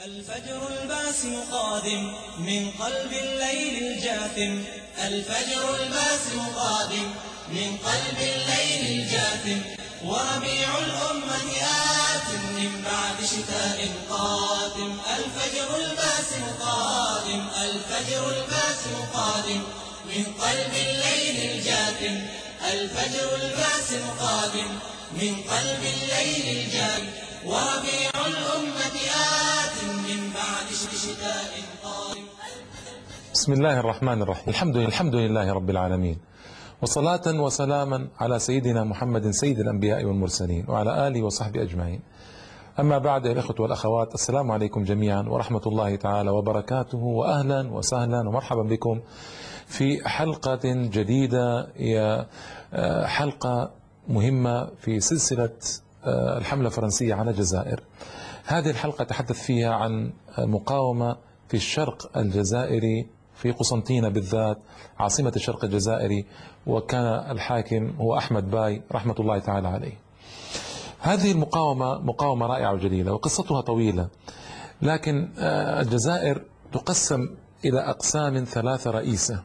الفجر الباسم قادم من قلب الليل الجاثم. الفجر الباسم قادم من قلب الليل الجاثم. وربيع الأمة آت من بعد شتاء قادم. الفجر الباسم قادم. الفجر الباسم قادم من قلب الليل الجاثم. الفجر الباسم قادم من قلب الليل الجاثم. وربيع الأمة آت من بعد شتاء قادم. بسم الله الرحمن الرحيم. الحمد لله رب العالمين، وصلاة وسلاما على سيدنا محمد سيد الأنبياء والمرسلين وعلى آله وصحبه أجمعين. أما بعد، الإخوة والأخوات، السلام عليكم جميعا ورحمة الله تعالى وبركاته، وأهلا وسهلا ومرحبا بكم في حلقة جديدة، هي حلقة مهمة في سلسلة الحملة الفرنسية على الجزائر. هذه الحلقة تحدث فيها عن مقاومة في الشرق الجزائري، في قسنطينة بالذات، عاصمة الشرق الجزائري، وكان الحاكم هو أحمد باي رحمة الله تعالى عليه. هذه المقاومة مقاومة رائعة وجليلة، وقصتها طويلة، لكن الجزائر تقسم إلى أقسام ثلاثة رئيسة.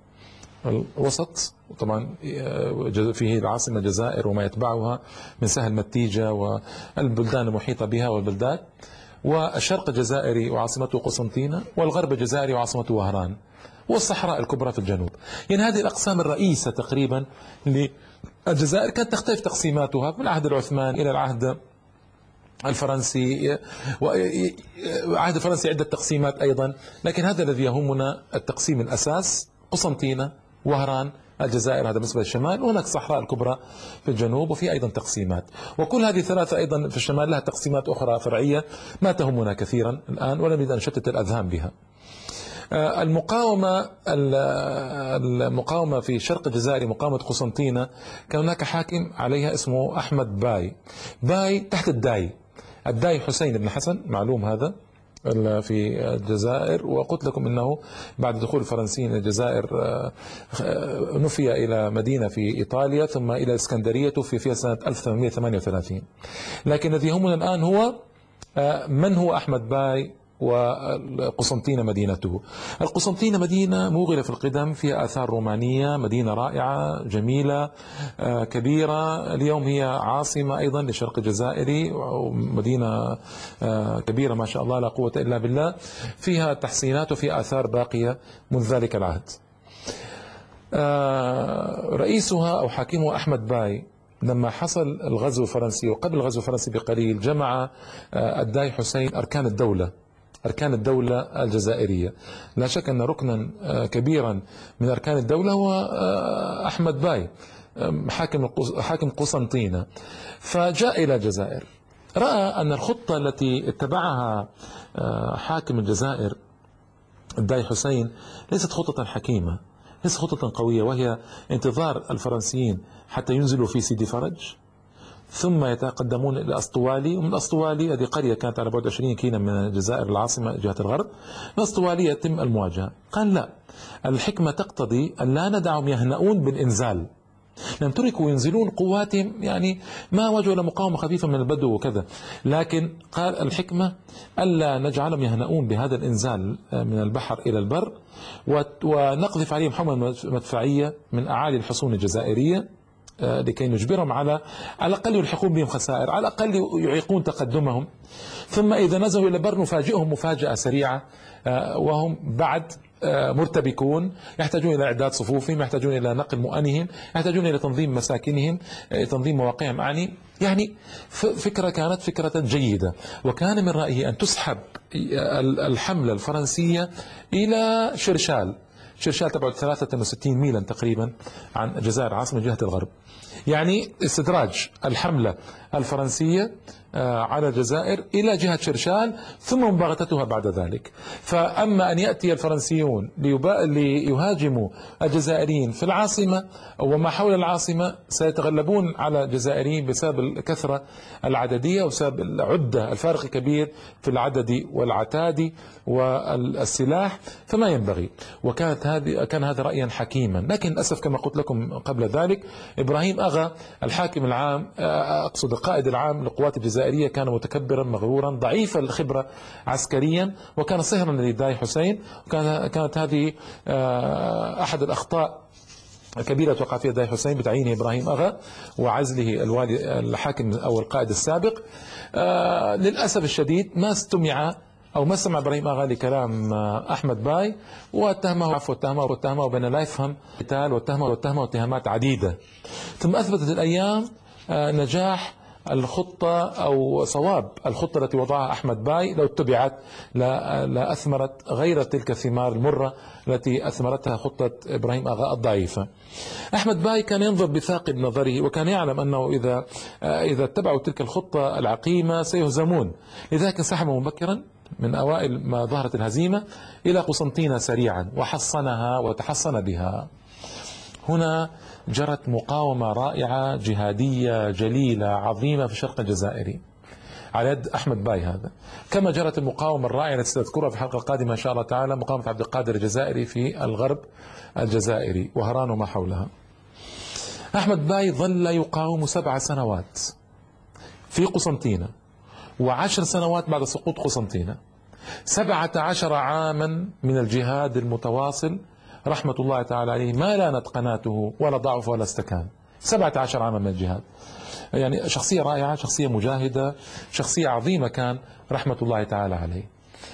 الوسط طبعا فيه العاصمة الجزائر وما يتبعها من سهل متيجة والبلدان المحيطة بها والبلدات، والشرق الجزائري وعاصمته قسنطينة، والغرب الجزائري وعاصمته وهران، والصحراء الكبرى في الجنوب. يعني هذه الأقسام الرئيسة تقريبا للجزائر. كانت تختلف تقسيماتها من العهد العثماني إلى العهد الفرنسي، وعهد الفرنسي عدة تقسيمات أيضا، لكن هذا الذي يهمنا التقسيم الأساس: قسنطينة، وهران، الجزائر، هذا بالنسبة للشمال، وهناك الصحراء الكبرى في الجنوب، وفي أيضا تقسيمات. وكل هذه الثلاثة أيضا في الشمال لها تقسيمات أخرى فرعية ما تهمنا كثيرا الآن، ولا نريد أن نشتت الأذهان بها. المقاومة في الشرق الجزائري، مقاومة قسنطينة، كان هناك حاكم عليها اسمه أحمد باي تحت الداي حسين بن حسن، معلوم هذا في الجزائر. وقلت لكم انه بعد دخول الفرنسيين الى الجزائر نفي الى مدينة في ايطاليا، ثم الى الاسكندرية، توفي فيها سنة 1838. لكن الذي يهمنا الان هو من هو احمد باي وقسنطينة مدينته. القسنطينة مدينة موغلة في القدم، فيها آثار رومانية، مدينة رائعة جميلة كبيرة. اليوم هي عاصمة أيضا للشرق الجزائري، ومدينة كبيرة ما شاء الله لا قوة إلا بالله، فيها تحسينات وفيها آثار باقية منذ ذلك العهد. رئيسها أو حاكمها أحمد باي، لما حصل الغزو الفرنسي وقبل الغزو الفرنسي بقليل، جمع الداي حسين أركان الدولة الجزائرية. لا شك أن ركنا كبيرا من أركان الدولة هو أحمد باي حاكم قسنطينة. فجاء إلى الجزائر، رأى أن الخطة التي اتبعها حاكم الجزائر الداي حسين ليست خطة حكيمة، ليست خطة قوية، وهي انتظار الفرنسيين حتى ينزلوا في سيدي فرج، ثم يتقدمون إلى أسطوالي، ومن أسطوالي هذه قرية كانت على بعد 20 كيلو من الجزائر العاصمة جهة الغرب، من أسطوالي يتم المواجهة. قال لا، الحكمة تقتضي أن لا ندعهم يهنؤون بالإنزال، لم تركوا ينزلون قواتهم، يعني ما واجهوا إلى مقاومة خفيفة من البدو وكذا، لكن قال الحكمة ألا نجعلهم يهنؤون بهذا الإنزال من البحر إلى البر، ونقذف عليهم حمى مدفعية من أعالي الحصون الجزائرية لكي نجبرهم على الأقل يلحقون بهم خسائر، على الأقل يعيقون تقدمهم، ثم إذا نزلوا إلى البر نفاجئهم مفاجأة سريعة وهم بعد مرتبكون، يحتاجون إلى إعداد صفوفهم، يحتاجون إلى نقل مؤنهم، يحتاجون إلى تنظيم مساكنهم، تنظيم مواقعهم. يعني كانت فكرة جيدة، وكان من رأيه أن تسحب الحملة الفرنسية إلى شرشال تبعد 63 ميلا تقريبا عن الجزائر عاصمة جهة الغرب، يعني استدراج الحملة الفرنسية على الجزائر إلى جهة شرشال، ثم مباغتتها بعد ذلك. فأما أن يأتي الفرنسيون ليهاجموا الجزائريين في العاصمة وما حول العاصمة، سيتغلبون على الجزائريين بسبب الكثرة العددية وسبب العدة، الفارق الكبير في العدد والعتاد والسلاح، فما ينبغي. كان هذا رأيا حكيما، لكن للأسف كما قلت لكم قبل ذلك، إبراهيم أغا الحاكم العام، أقصد القائد العام للقوات الجزائرية، كان متكبرا مغرورا ضعيف الخبرة عسكريا، وكان صهرا لداي حسين. كانت هذه أحد الأخطاء كبيرة وقع فيها داي حسين بتعيينه إبراهيم أغا وعزله الوالي الحاكم أو القائد السابق. للأسف الشديد ما استمع أو ما سمع إبراهيم أغا لكلام أحمد باي، واتهمه واتهمه بأن لا يفهم قتال، واتهمه اتهامات عديدة. ثم أثبتت الأيام نجاح الخطة أو صواب الخطة التي وضعها أحمد باي لو اتبعت لا أثمرت غير تلك الثمار المرة التي أثمرتها خطة إبراهيم أغا الضعيفة. أحمد باي كان ينظر بثاقب نظره، وكان يعلم أنه إذا اتبعوا تلك الخطة العقيمة سيهزمون، لذلك انسحب مبكرا من أوائل ما ظهرت الهزيمة إلى قسنطينة سريعا وحصنها وتحصن بها. هنا جرت مقاومة رائعة جهادية جليلة عظيمة في الشرق الجزائري على يد أحمد باي هذا، كما جرت المقاومة الرائعة التي سنذكرها في الحلقة القادمة إن شاء الله تعالى، مقاومة عبد القادر الجزائري في الغرب الجزائري وهران وما حولها. أحمد باي ظل يقاوم 7 سنوات في قسنطينة، و10 سنوات بعد سقوط قسنطينة، 17 عاما من الجهاد المتواصل رحمة الله تعالى عليه، ما لانت قناته ولا ضعف ولا استكان. 17 عاما من الجهاد، يعني شخصية رائعة، شخصية مجاهدة، شخصية عظيمة كان رحمة الله تعالى عليه.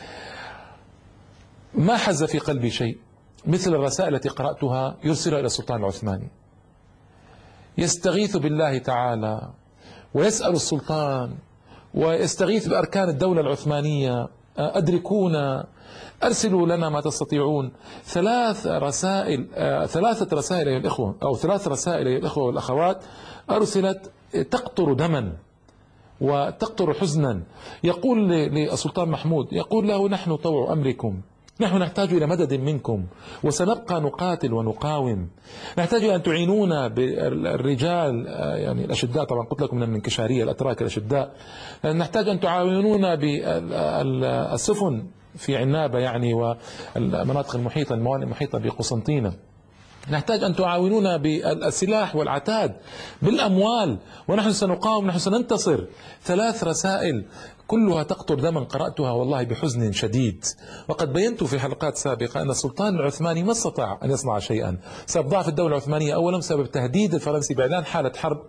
ما حز في قلبي شيء مثل الرسائل التي قرأتها يرسلها إلى السلطان العثماني، يستغيث بالله تعالى ويسأل السلطان ويستغيث بأركان الدولة العثمانية: أدركونا، أرسلوا لنا ما تستطيعون. 3 رسائل إلى الإخوة، أو 3 رسائل إلى الإخوة والأخوات أرسلت تقطر دما وتقطر حزنا. يقول للسلطان محمود، يقول له: نحن طوع أمركم، نحن نحتاج إلى مدد منكم، وسنبقى نقاتل ونقاوم. نحتاج أن تعينونا بالرجال، يعني الأشداء، طبعا قلت لكم من الانكشارية الأتراك الأشداء. نحتاج أن تعاونونا بالسفن في عنابة يعني والمناطق المحيطة، الموانئ المحيطة بقسنطينة. نحتاج أن تعاونونا بالسلاح والعتاد، بالأموال، ونحن سنقاوم، نحن سننتصر. 3 رسائل كلها تقطر دما، قرأتها والله بحزن شديد. وقد بينت في حلقات سابقة أن السلطان العثماني ما استطاع أن يصنع شيئا بسبب ضعف الدولة العثمانية، أولا بسبب تهديد الفرنسي بإعلان حالة حرب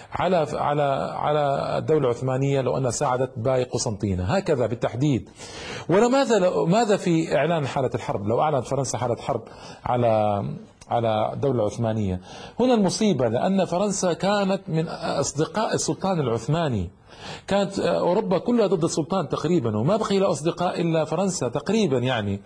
على الدولة العثمانية لو أنها ساعدت باي قسنطينة، هكذا بالتحديد. ماذا في إعلان حالة الحرب لو أعلنت فرنسا حالة حرب على الدولة العثمانية؟ هنا المصيبة، لأن فرنسا كانت من أصدقاء السلطان العثماني، كانت أوروبا كلها ضد السلطان تقريبا، وما بقي له أصدقاء إلا فرنسا تقريبا يعني.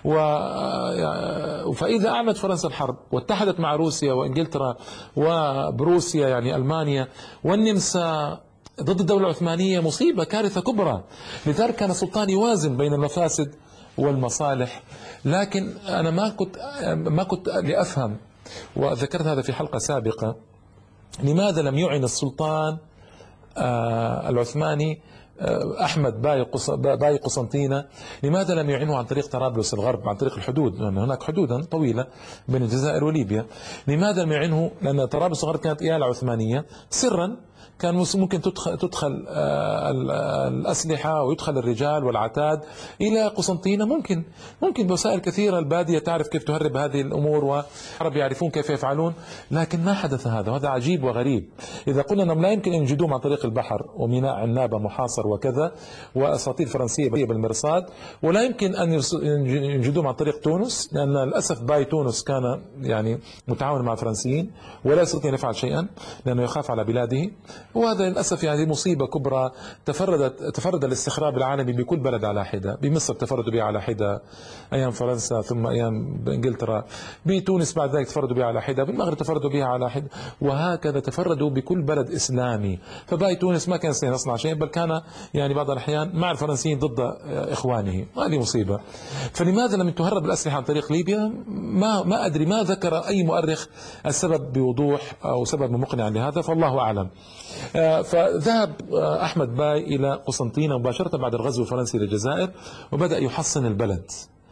فإذا أعلنت فرنسا الحرب واتحدت مع روسيا وإنجلترا وبروسيا يعني ألمانيا والنمسا ضد الدولة العثمانية، مصيبة، كارثة كبرى. لذلك كان السلطان يوازن بين المفاسد والمصالح. لكن أنا ما كنت لأفهم، وذكرت هذا في حلقة سابقة، لماذا لم يعن السلطان العثماني أحمد باي قسنطينة، لماذا لم يعنه عن طريق طرابلس الغرب، عن طريق الحدود، لأن هناك حدودا طويلة بين الجزائر وليبيا؟ لماذا لم يعنه؟ لأن طرابلس الغرب كانت إيالة عثمانية سرا، كان ممكن تدخل الأسلحة ويدخل الرجال والعتاد إلى قسنطينة، ممكن بوسائل كثيرة. البادية تعرف كيف تهرب هذه الأمور، والعرب يعرفون كيف يفعلون، لكن ما حدث هذا، وهذا عجيب وغريب. إذا قلنا أنهم لا يمكن أن ينجدوهم عن طريق البحر وميناء عنابة محاصر وكذا، وأساطيل فرنسية بالمرصاد، ولا يمكن أن ينجدوهم عن طريق تونس، لأن للأسف باي تونس كان يعني متعاون مع الفرنسيين ولا يستطيع أن يفعل شيئا لأنه يخاف على بلاده. وهذا للأسف يعني مصيبة كبرى. تفرد الاستخراب العالمي بكل بلد على حدة، بمصر تفردوا بها على حدة أيام فرنسا، ثم أيام إنجلترا، بتونس بعد ذلك تفردوا بها على حدة، بالمغرب تفردوا بها على حدة، وهكذا تفردوا بكل بلد إسلامي. فباي تونس ما كان يصنع شيء، بل كان يعني بعض الأحيان مع الفرنسيين ضد إخوانه. هذه مصيبة. فلماذا لم تهرب الأسلحة عن طريق ليبيا؟ ما أدري، ما ذكر أي مؤرخ السبب بوضوح أو سبب مقنع لهذا، فالله أعلم. فذهب أحمد باي إلى قسنطينة مباشرة بعد الغزو الفرنسي للجزائر، وبدأ يحصن البلد.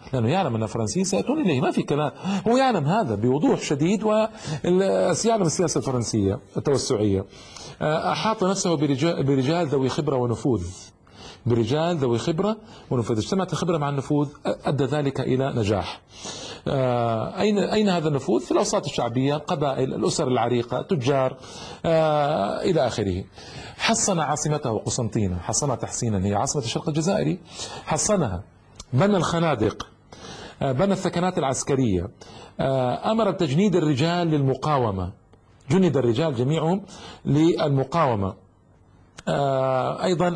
لأنه يعلم أن الفرنسيين سيأتون إليه، ما في كلام، هو يعلم هذا بوضوح شديد، ويعلم السياسة الفرنسية التوسعية. أحاط نفسه برجال ذوي خبرة ونفوذ، برجال ذوي خبرة ونفوذ. اجتمعت الخبرة مع النفوذ أدى ذلك إلى نجاح. أين هذا النفوذ؟ في الأوساط الشعبية، قبائل، الأسر العريقة، تجار، إلى آخره. حصن عاصمته قسنطينة، حصنها تحصينا، هي عاصمة الشرق الجزائري، حصنها، بنى الخنادق، بنى الثكنات العسكرية، أمر بتجنيد الرجال للمقاومة، جند الرجال جميعهم للمقاومة. أيضا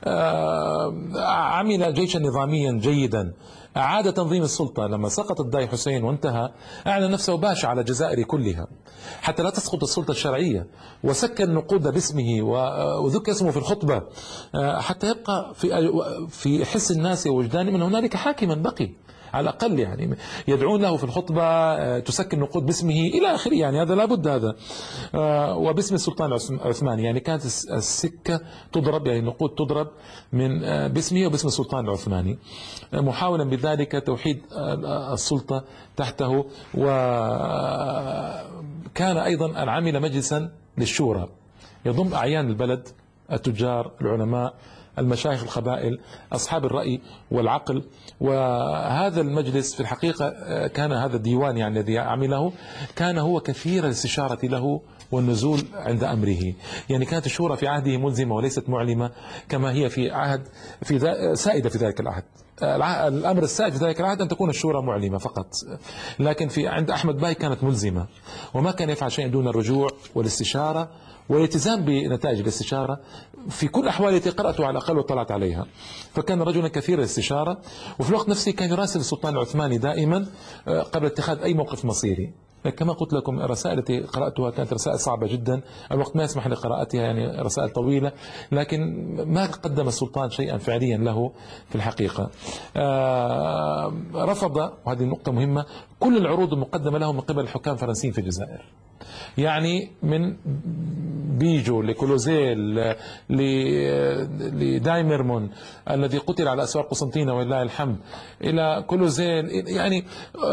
عمل جيشا نظاميا جيدا، أعاد تنظيم السلطة. لما سقط الداي حسين وانتهى، أعلن نفسه باشا على الجزائر كلها حتى لا تسقط السلطة الشرعية، وسكن النقود باسمه وذكر اسمه في الخطبة، حتى يبقى في حس الناس ووجدانهم أن هنالك حاكما بقي على الأقل، يعني يدعون له في الخطبة، تسكن نقود باسمه إلى آخره، يعني هذا لابد هذا، وباسم السلطان العثماني. يعني كانت السكة تضرب، يعني النقود تضرب من باسمه وباسم السلطان العثماني، محاولا بذلك توحيد السلطة تحته. وكان أيضا عمل مجلسا للشورى يضم أعيان البلد، التجار، العلماء، المشايخ، القبائل، أصحاب الرأي والعقل. وهذا المجلس في الحقيقة كان هذا الديوان يعني الذي عمله كان هو كثير الاستشارة له والنزول عند أمره. يعني كانت الشورى في عهده ملزمة وليست معلمة كما هي في عهد سائدة في ذلك العهد. الأمر السائد في ذلك العهد أن تكون الشورى معلمة فقط، لكن عند أحمد باي كانت ملزمة، وما كان يفعل شيء دون الرجوع والاستشارة والالتزام بنتائج الاستشارة في كل أحوال التي قرأتها على الأقل وطلعت عليها. فكان رجلا كثير الاستشارة، وفي الوقت نفسه كان يراسل السلطان العثماني دائما قبل اتخاذ أي موقف مصيري. كما قلت لكم الرسائل التي قرأتها كانت رسائل صعبة جدا، الوقت ما يسمح لقراءتها، يعني رسائل طويلة، لكن ما قدم السلطان شيئا فعليا له في الحقيقة. رفض، وهذه النقطة مهمة، كل العروض المقدمة له من قبل الحكام الفرنسيين في الجزائر، يعني من بيجو لكولوزيل لدايمرمون الذي قتل على أسوار قسنطينة ولله الحمد، إلى كولوزيل، يعني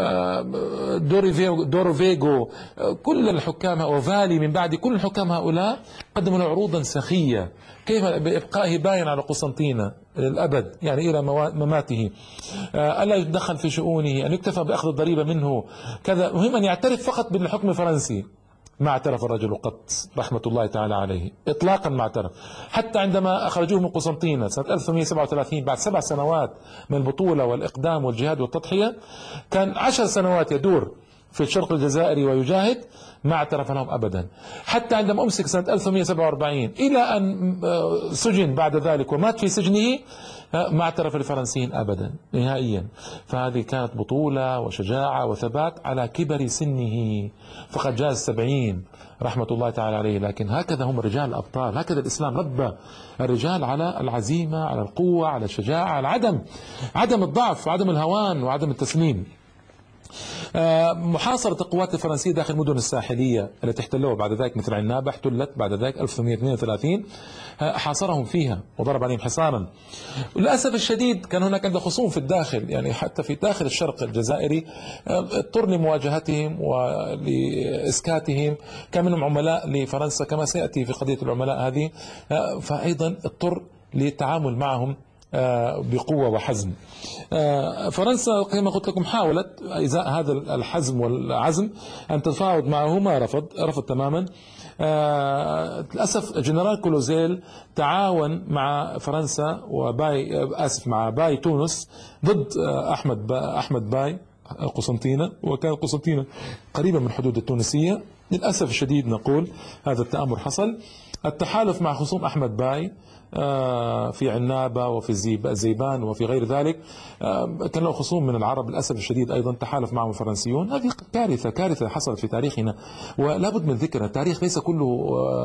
دورفيغو، كل الحكام وفالي من بعد، كل الحكام هؤلاء قدموا له عروضا سخية، كيف بإبقائه باين على قسنطينة للأبد، يعني إلى مماته، ألا يتدخل في شؤونه، أن يكتفى بأخذ الضريبة منه، كذا، مهم أن يعترف فقط بالحكم الفرنسي. ما اعترف الرجل قط رحمة الله تعالى عليه إطلاقا، ما اعترف. حتى عندما أخرجوه من قسنطينة سنة 1837 بعد 7 سنوات من البطولة والإقدام والجهاد والتضحية، كان 10 سنوات يدور في الشرق الجزائري ويجاهد، ما اعترف لهم أبدا. حتى عندما أمسك سنة 1847 إلى أن سجن بعد ذلك ومات في سجنه، ما اعترف الفرنسيين أبدا نهائيا. فهذه كانت بطولة وشجاعة وثبات على كبر سنه، فقد جاز 70 رحمة الله تعالى عليه. لكن هكذا هم الرجال الأبطال، هكذا الإسلام ربى الرجال على العزيمة، على القوة، على الشجاعة، على عدم الضعف وعدم الهوان وعدم التسليم. محاصرة القوات الفرنسية داخل المدن الساحلية التي احتلوها بعد ذلك، مثل عنابة احتلت بعد ذلك 1832، حاصرهم فيها وضرب عليهم حصارا. للأسف الشديد كان هناك عنده خصوم في الداخل، يعني حتى في داخل الشرق الجزائري اضطر لمواجهتهم ولإسكاتهم، كان منهم عملاء لفرنسا كما سيأتي في قضية العملاء هذه، فأيضا اضطر للتعامل معهم بقوة وحزم. فرنسا كما قلت لكم حاولت إزاء هذا الحزم والعزم أن تتفاوض معه، ما رفض تماما. للأسف جنرال كولوزيل تعاون مع فرنسا مع باي تونس ضد أحمد باي قسنطينة، وكان قسنطينة قريبة من الحدود التونسية. للأسف الشديد نقول هذا التآمر حصل. التحالف مع خصوم أحمد باي في عنابة وفي الزيبان وفي غير ذلك، كان له خصوم من العرب للأسف الشديد أيضا تحالف معهم الفرنسيون. هذه كارثة حصلت في تاريخنا، ولا بد من ذكرها. التاريخ ليس كله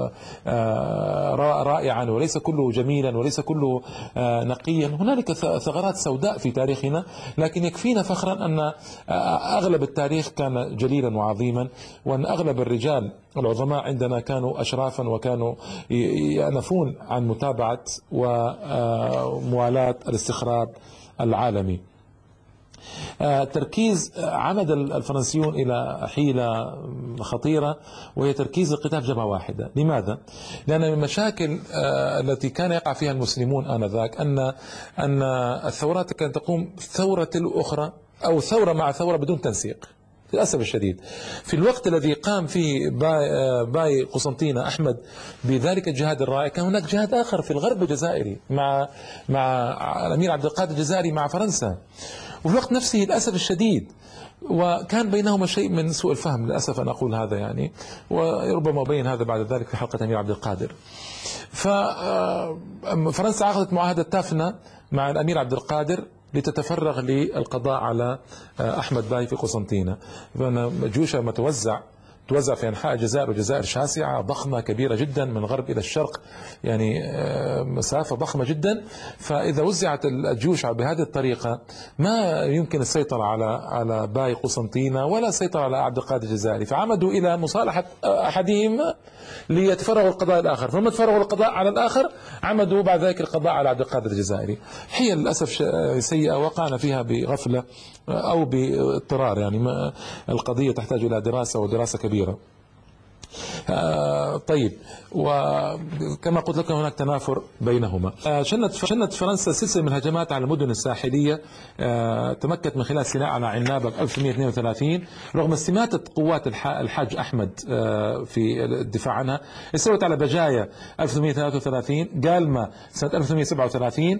رائعا، وليس كله جميلا، وليس كله نقيا. هنالك ثغرات سوداء في تاريخنا، لكن يكفينا فخرا أن أغلب التاريخ كان جليلا وعظيما، وأن أغلب الرجال العظماء عندنا كانوا أشرافا، وكانوا يأنفون عن متابعة وموالاة الاستخراب العالمي. تركيز عمد الفرنسيون إلى حيلة خطيرة، وهي تركيز القتال في جبهة واحدة. لماذا؟ لأن من المشاكل التي كان يقع فيها المسلمون آنذاك أن الثورات كانت تقوم ثورة أخرى أو ثورة مع ثورة بدون تنسيق للأسف الشديد. في الوقت الذي قام فيه باي قسنطينة أحمد بذلك الجهاد الرائع، كان هناك جهاد آخر في الغرب الجزائري مع الأمير عبد القادر الجزائري مع فرنسا، وفي الوقت نفسه للأسف الشديد وكان بينهما شيء من سوء الفهم، للأسف أن أقول هذا يعني، وربما أبين هذا بعد ذلك في حلقة الأمير عبد القادر. ففرنسا عقدت معاهدة تافنا مع الأمير عبد القادر لتتفرغ للقضاء على أحمد باي في قسنطينة. فأن جيوشها توزع في أنحاء الجزائر، والجزائر شاسعة ضخمة كبيرة جدا من الغرب إلى الشرق، يعني مسافة ضخمة جدا. فإذا وزعت الجيوش بهذه الطريقة ما يمكن السيطرة على باي قسنطينة ولا السيطرة على عبد القادر الجزائري، فعمدوا إلى مصالحة أحدهم ليتفرغوا القضاء الآخر. فلما تفرغوا القضاء على الآخر عمدوا بعد ذلك القضاء على عبد القادر الجزائري. هي للأسف سيئة وقعنا فيها بغفلة أو باضطرار، يعني القضية تحتاج إلى دراسة ودراسة كبيرة. طيب، وكما قلت لكم هناك تنافر بينهما. شنت فرنسا سلسلة من الهجمات على المدن الساحلية، تمكنت من خلال سيناء على عنابة 1232 رغم استماتة قوات الحاج أحمد في الدفاع عنها. استولت على بجاية 1833، قالمة سنة 1837.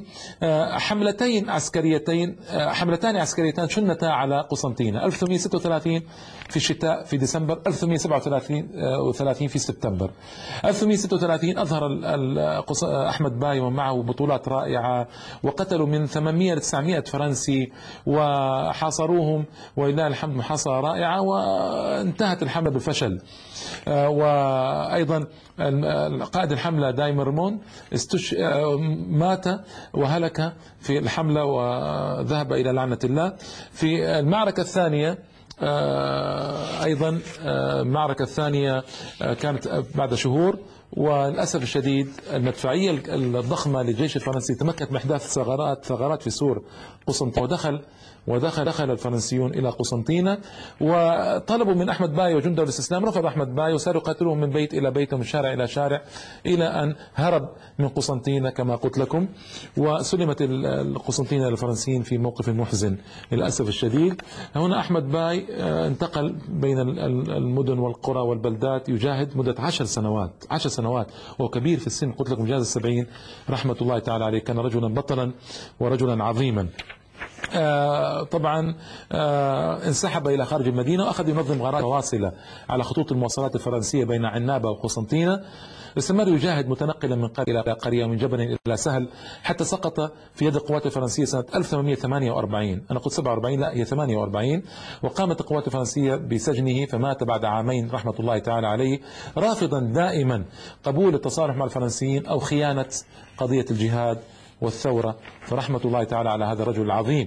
حملتان عسكريتان شنتا على قسنطينة، 1836 في الشتاء في ديسمبر، 1837 في سبتمبر. 1836 أظهر أحمد باي ومعه بطولات رائعة، وقتلوا من 800 إلى 900 فرنسي وحاصروهم، ولله الحمد محاصرة رائعة، وانتهت الحملة بالفشل. وأيضا قائد الحملة دايمرمون مات وهلك في الحملة وذهب إلى لعنة الله. في المعركة الثانية أيضا المعركة الثانية كانت بعد شهور، وللأسف الشديد المدفعية الضخمة للجيش الفرنسي تمكنت من إحداث ثغرات في سور قسنطينة، ودخل الفرنسيون إلى قسنطينة وطلبوا من أحمد باي وجنده الاستسلام. رفض أحمد باي وصاروا يقاتلوهم من بيت إلى بيت ومن شارع إلى شارع إلى أن هرب من قسنطينة كما قلت لكم، وسلمت القسنطينة للفرنسيين في موقف محزن للأسف الشديد. هنا أحمد باي انتقل بين المدن والقرى والبلدات يجاهد مدة 10 سنوات، وهو كبير في السن، قلت لكم جاز 70 رحمة الله تعالى عليه. كان رجلا بطلا ورجلا عظيما. طبعا انسحب إلى خارج المدينة وأخذ ينظم غارات واصلة على خطوط المواصلات الفرنسية بين عنابة وقسنطينة. استمر يجاهد متنقلا من قرية إلى قرية ومن جبل إلى سهل حتى سقط في يد القوات الفرنسية سنة 1848. أنا قلت 47، لا هي 48. وقامت القوات الفرنسية بسجنه فمات بعد عامين رحمة الله تعالى عليه، رافضا دائما قبول التصالح مع الفرنسيين أو خيانة قضية الجهاد والثورة، فرحمة الله تعالى على هذا الرجل العظيم.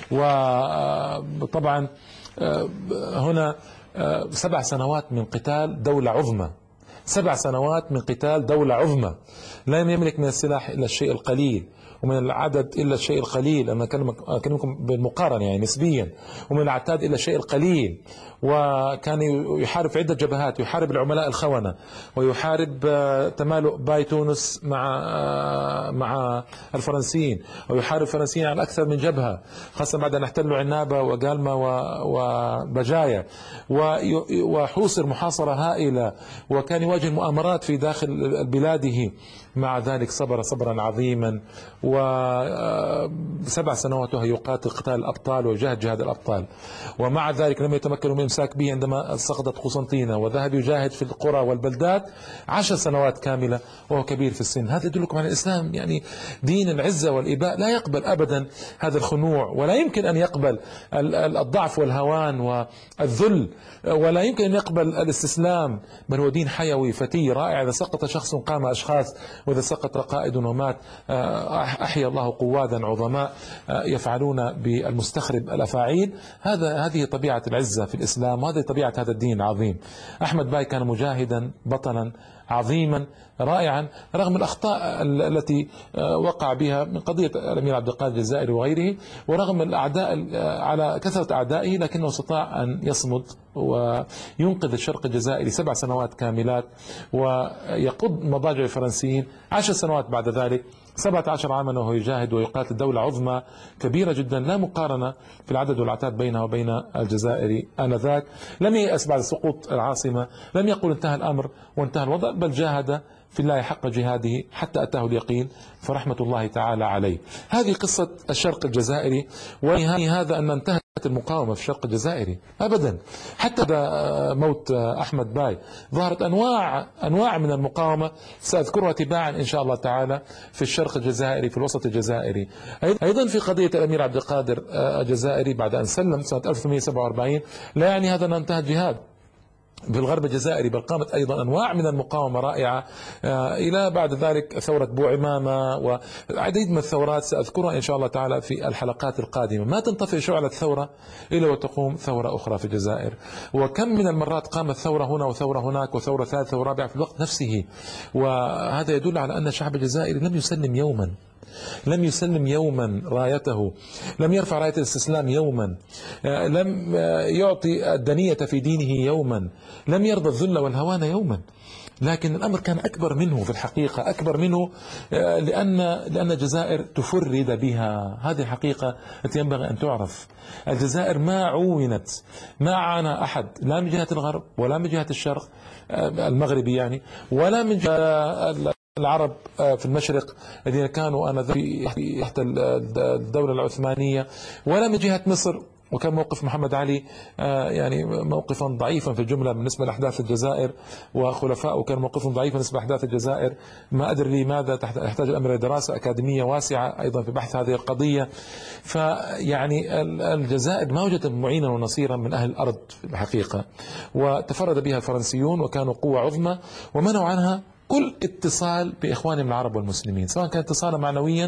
وطبعا هنا 7 سنوات من قتال دولة عظمى، 7 سنوات من قتال دولة عظمى لا يملك من السلاح إلا الشيء القليل، ومن العدد إلا الشيء القليل، أنا أكلمكم بالمقارنة يعني نسبيا، ومن العتاد إلا الشيء القليل. وكان يحارب في عدة جبهات، يحارب العملاء الخونة، ويحارب تمالؤ باي تونس مع الفرنسيين، ويحارب الفرنسيين على أكثر من جبهة، خاصة بعد أن احتلوا عنابة وقالمة وبجاية، وحوصر محاصرة هائلة، وكان يواجه المؤامرات في داخل بلاده. مع ذلك صبر صبرا عظيما، و7 سنوات وهو يقاتل قتال الأبطال ويجاهد جهاد الأبطال. ومع ذلك لم يتمكنوا من إمساك به عندما سقطت قسنطينة، وذهب يجاهد في القرى والبلدات 10 سنوات كاملة وهو كبير في السن. هذا يدلكم على الإسلام، يعني دين العزة والإباء، لا يقبل أبدا هذا الخنوع، ولا يمكن أن يقبل الضعف والهوان والذل، ولا يمكن أن يقبل الاستسلام، بل هو دين حيوي فتي رائع. إذا سقط شخص قام أشخاص، وإذا سقط قائد ومات أحيا الله قوادا عظماء يفعلون بالمستخرب الأفاعيل. هذه طبيعة العزة في الإسلام، وهذه طبيعة هذا الدين العظيم. أحمد باي كان مجاهدا بطلا عظيما رائعا رغم الأخطاء التي وقع بها من قضية الأمير عبد القادر الجزائري وغيره، ورغم الأعداء على كثرة أعدائه، لكنه استطاع أن يصمد وينقذ الشرق الجزائري 7 سنوات كاملات ويقض مضاجع الفرنسيين 10 سنوات بعد ذلك. 17 عاما وهو يجاهد ويقاتل دولة عظمى كبيرة جدا لا مقارنة في العدد والعتاد بينها وبين الجزائر آنذاك. لم ييأس بعد سقوط العاصمة، لم يقل انتهى الأمر وانتهى الوضع، بل جاهد في الله حق جهاده حتى أتاه اليقين فرحمة الله تعالى عليه. هذه قصة الشرق الجزائري، ونهاية هذا أن انتهت المقاومة في الشرق الجزائري أبدا. حتى موت أحمد باي ظهرت أنواع من المقاومة سأذكرها تباعا إن شاء الله تعالى في الشرق الجزائري، في الوسط الجزائري. أيضا في قضية الأمير عبد القادر الجزائري بعد أن سلم سنة 1847، لا يعني هذا أن انتهى الجهاد في الغرب الجزائري، بل قامت أيضا أنواع من المقاومة رائعة إلى بعد ذلك ثورة بوعمامة وعديد من الثورات سأذكرها إن شاء الله تعالى في الحلقات القادمة. ما تنطفئ شعلة ثورة إلا وتقوم ثورة أخرى في الجزائر، وكم من المرات قامت ثورة هنا وثورة هناك وثورة ثالثة ورابعة في الوقت نفسه. وهذا يدل على أن الشعب الجزائري لم يسلم يوما رايته، لم يرفع راية الاستسلام يوما، لم يعطي الدنية في دينه يوما، لم يرضى الذل والهوان يوما. لكن الأمر كان أكبر منه في الحقيقة، أكبر منه لأن الجزائر تفرد بها. هذه الحقيقة التي ينبغي أن تعرف. الجزائر ما عونت، ما عانى أحد، لا من جهة الغرب ولا من جهة الشرق المغربي يعني، ولا من جهة العرب في المشرق الذين كانوا آنذاك تحت الدولة العثمانية، ولا من جهة مصر، وكان موقف محمد علي يعني موقفا ضعيفا في الجملة بالنسبة لأحداث الجزائر وخلفائه، كان موقفهم ضعيفا بالنسبة لأحداث الجزائر. ما أدري لماذا يحتاج الأمر إلى دراسة أكاديمية واسعة أيضا في بحث هذه القضية. فيعني الجزائر ما وجدت معينا ونصيرا من أهل الأرض في الحقيقة، وتفرد بها الفرنسيون وكانوا قوة عظمى، ومنعوا عنها كل اتصال بإخوانهم العرب والمسلمين، سواء كان اتصالا معنويا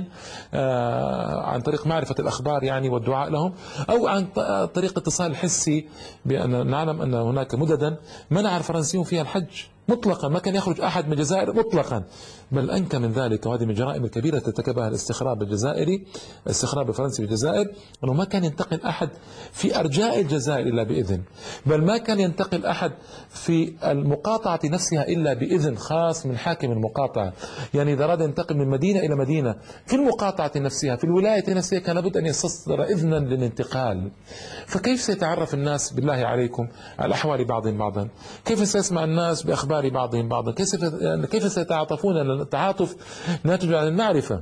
عن طريق معرفة الأخبار يعني والدعاء لهم، أو عن طريق اتصال حسي، بأن نعلم أن هناك مددا منع الفرنسيون فيها الحج مطلقا، ما كان يخرج أحد من الجزائر مطلقا. بل أنكى من ذلك، وهذه من الجرائم الكبيرة ارتكبها الاستخراب الجزائري، الاستخراب الفرنسي في الجزائر، أنه ما كان ينتقل أحد في أرجاء الجزائر إلا بإذن، بل ما كان ينتقل أحد في المقاطعة نفسها إلا بإذن خاص من حاكم المقاطعة. يعني إذا أراد ينتقل من مدينة إلى مدينة في المقاطعة نفسها في الولاية نفسها كان لابد أن يستصدر إذنا للانتقال. فكيف سيتعرف الناس بالله عليكم على أحوال بعضهم بعضا؟ كيف سيسمع الناس بأخبار بعضهم بعضا؟ كيف سيتعاطفون؟ التعاطف ناتج عن المعرفة،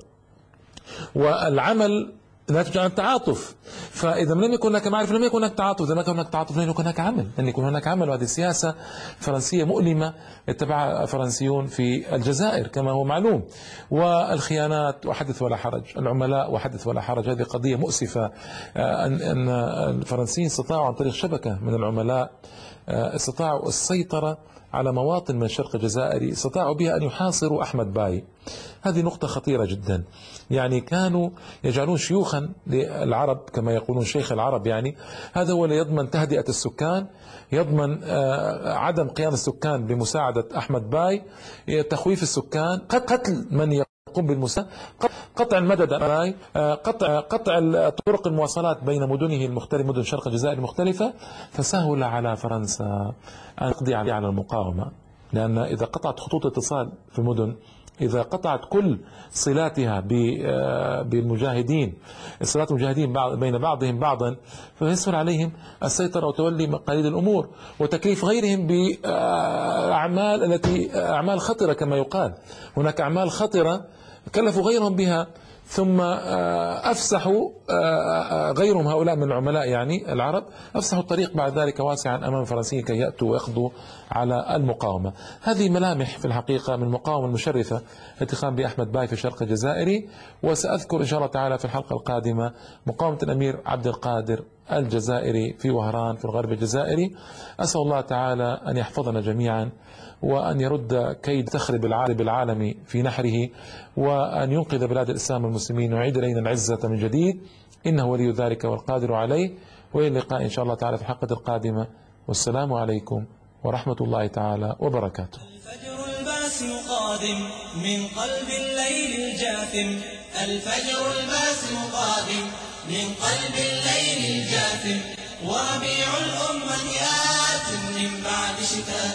والعمل ناتج عن التعاطف. فإذا لم يكن هناك معرفة لم يكن هناك تعاطف، إذا لم يكن هناك تعاطف لن يكن هناك عمل، لن يكون هناك عمل. وهذه سياسة فرنسية مؤلمة اتبعها الفرنسيون في الجزائر كما هو معلوم. والخيانات وحدث ولا حرج، العملاء وحدث ولا حرج، هذه قضية مؤسفة. أن الفرنسيين استطاعوا عن طريق شبكة من العملاء استطاعوا السيطرة على مواطن من الشرق الجزائري، استطاعوا بها أن يحاصروا أحمد باي. هذه نقطة خطيرة جدا. يعني كانوا يجعلون شيوخا للعرب كما يقولون شيخ العرب، يعني هذا هو اللي يضمن تهدئة السكان، يضمن عدم قيام السكان بمساعدة أحمد باي، تخويف السكان، قتل من يقوم بالمساعدة، قطع المدد، قطع طرق المواصلات بين مدنه المختلفة، مدن شرق الجزائر المختلفة. فسهل على فرنسا أن تقضي على المقاومة، لأن إذا قطعت خطوط اتصال في المدن، إذا قطعت كل صلاتها بالمجاهدين، صلات المجاهدين بين بعضهم بعضا، فيسهل عليهم السيطرة وتولي مقاليد الأمور وتكليف غيرهم بأعمال أعمال خطرة كما يقال. هناك أعمال خطرة كلفوا غيرهم بها، ثم أفسحوا غيرهم هؤلاء من العملاء يعني العرب، أفسحوا الطريق بعد ذلك واسعا أمام الفرنسيين كي يأتوا ويقضوا على المقاومة. هذه ملامح في الحقيقة من المقاومة المشرفة التي قام بها أحمد باي في الشرق الجزائري. وسأذكر إن شاء الله تعالى في الحلقة القادمة مقاومة الأمير عبد القادر الجزائري في وهران في الغرب الجزائري. أسأل الله تعالى أن يحفظنا جميعا، وأن يرد كيد تخرب العالم في نحره، وأن ينقذ بلاد الإسلام والمسلمين ويعيد إلينا العزة من جديد، إنه ولي ذلك والقادر عليه. وإلى اللقاء إن شاء الله تعالى في الحلقة القادمة، والسلام عليكم ورحمة الله تعالى وبركاته. الباسم قادم من قلب الليل الجاثم. الفجر الباسم قادم من قلب الليل الجاثم. وربيع الأمة آت من بعد شتاء.